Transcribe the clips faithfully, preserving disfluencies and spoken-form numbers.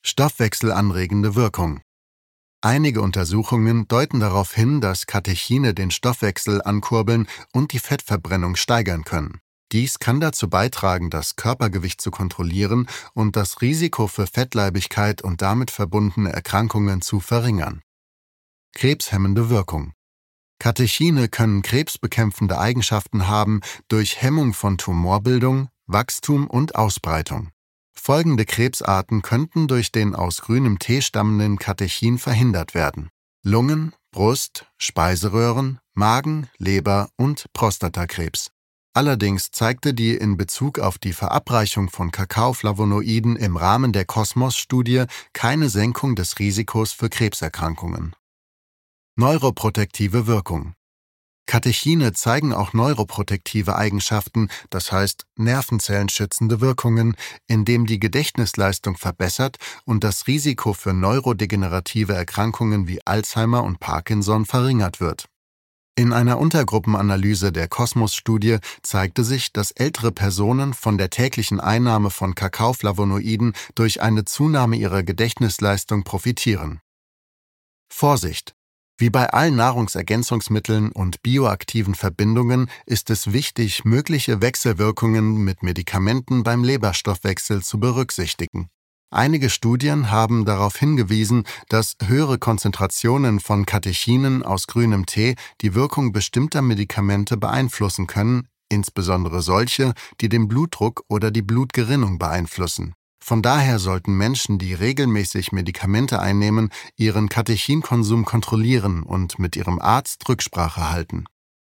Stoffwechselanregende Wirkung. Einige Untersuchungen deuten darauf hin, dass Katechine den Stoffwechsel ankurbeln und die Fettverbrennung steigern können. Dies kann dazu beitragen, das Körpergewicht zu kontrollieren und das Risiko für Fettleibigkeit und damit verbundene Erkrankungen zu verringern. Krebshemmende Wirkung. Katechine können krebsbekämpfende Eigenschaften haben durch Hemmung von Tumorbildung, Wachstum und Ausbreitung. Folgende Krebsarten könnten durch den aus grünem Tee stammenden Katechin verhindert werden: Lungen-, Brust-, Speiseröhren-, Magen-, Leber- und Prostatakrebs. Allerdings zeigte die in Bezug auf die Verabreichung von Kakaoflavonoiden im Rahmen der Kosmos-Studie keine Senkung des Risikos für Krebserkrankungen. Neuroprotektive Wirkung. Katechine zeigen auch neuroprotektive Eigenschaften, das heißt nervenzellenschützende Wirkungen, indem die Gedächtnisleistung verbessert und das Risiko für neurodegenerative Erkrankungen wie Alzheimer und Parkinson verringert wird. In einer Untergruppenanalyse der Kosmos-Studie zeigte sich, dass ältere Personen von der täglichen Einnahme von Kakaoflavonoiden durch eine Zunahme ihrer Gedächtnisleistung profitieren. Vorsicht! Wie bei allen Nahrungsergänzungsmitteln und bioaktiven Verbindungen ist es wichtig, mögliche Wechselwirkungen mit Medikamenten beim Leberstoffwechsel zu berücksichtigen. Einige Studien haben darauf hingewiesen, dass höhere Konzentrationen von Katechinen aus grünem Tee die Wirkung bestimmter Medikamente beeinflussen können, insbesondere solche, die den Blutdruck oder die Blutgerinnung beeinflussen. Von daher sollten Menschen, die regelmäßig Medikamente einnehmen, ihren Katechinkonsum kontrollieren und mit ihrem Arzt Rücksprache halten.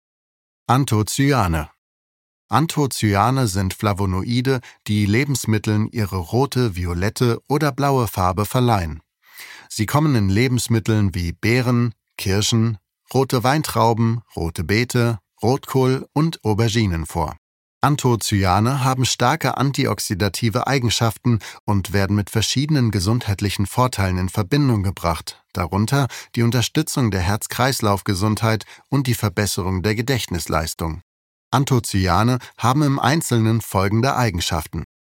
Anthocyane. Anthocyane sind Flavonoide, die Lebensmitteln ihre rote, violette oder blaue Farbe verleihen. Sie kommen in Lebensmitteln wie Beeren, Kirschen, rote Weintrauben, rote Beete, Rotkohl und Auberginen vor. Anthocyane haben starke antioxidative Eigenschaften und werden mit verschiedenen gesundheitlichen Vorteilen in Verbindung gebracht, darunter die Unterstützung der Herz-Kreislauf-Gesundheit und die Verbesserung der Gedächtnisleistung. Anthocyane haben im Einzelnen folgende Eigenschaften: